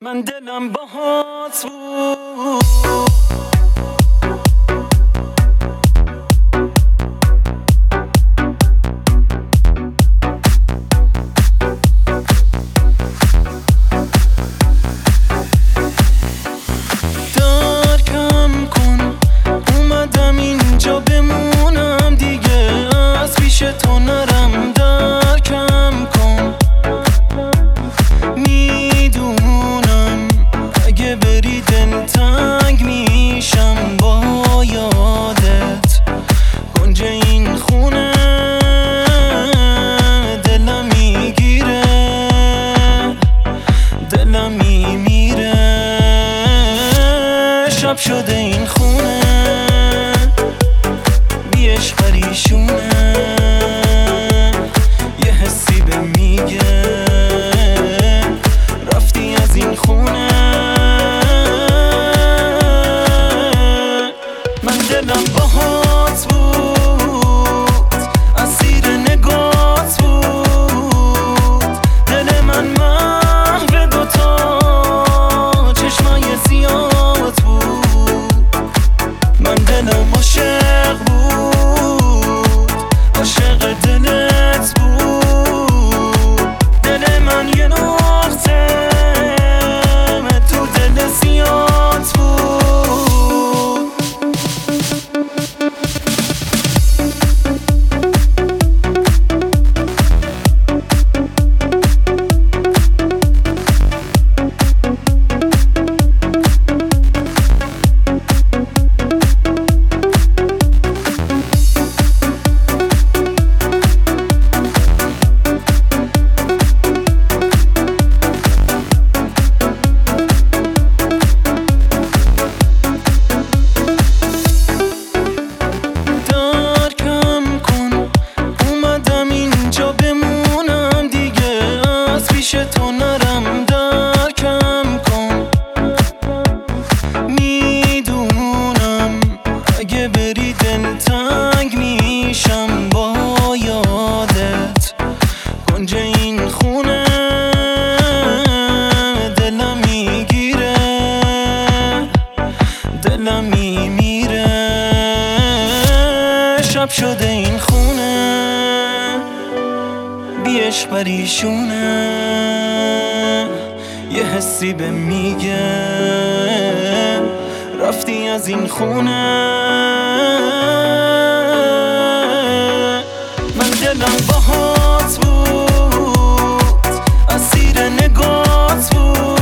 من دلم باهات بود. درکم کن اومدم اینجا بمونم دیگه، از پیش تو نرم. درکم کن میدونم اگه بری دلتنگ میشم با یادت. گنج این خونه دلم میگیره، دلم میمیره. شب شده این خونه بیش پریشونه، یه حسی به میگه رفتی از این خونه. من دلم باهات بود، اسیر نگات بود. دل من محو دوتا چشمای زیاد بود. من دلم عاشق بود، عاشق دلت بود. دل من یه نقطه تو دل زیاد بود. تو نرم. درکم کن میدونم اگه بری دلتنگ میشم با یادت. گنج این خونه دلم میگیره، دلم میمیره. شب شده این خونه بیش پریشونه، یه حسی به میگه رفتی از این خونه. من دلم باهات بود، اسیر نگات بود.